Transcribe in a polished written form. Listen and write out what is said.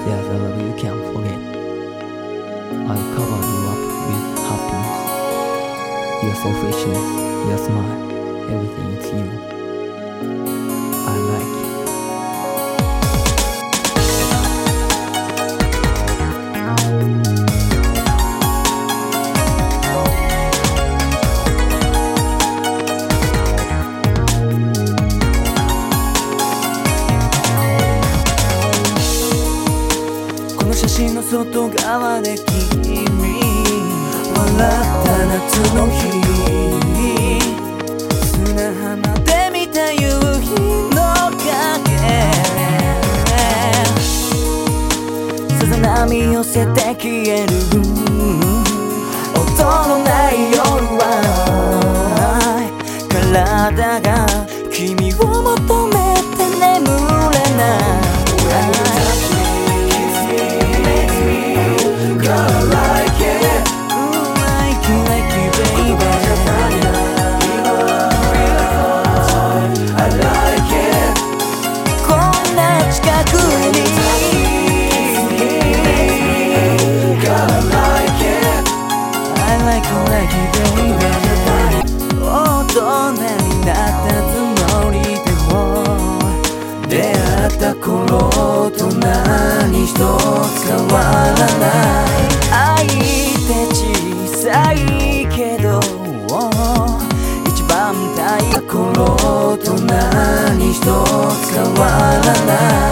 There's a love you can't forget. I'll cover you up with happiness. Your selfishness, your smile, everything is you. I like you. この写真の外側で君笑った夏の日、砂浜で見た夕日の影、さざ波寄せて消える音のない夜は、体が君を求めて眠れない。大人になったつもりでも、出会った頃と何一つ変わらない。愛って小さいけど、一番大事な頃と何一つ変わらない。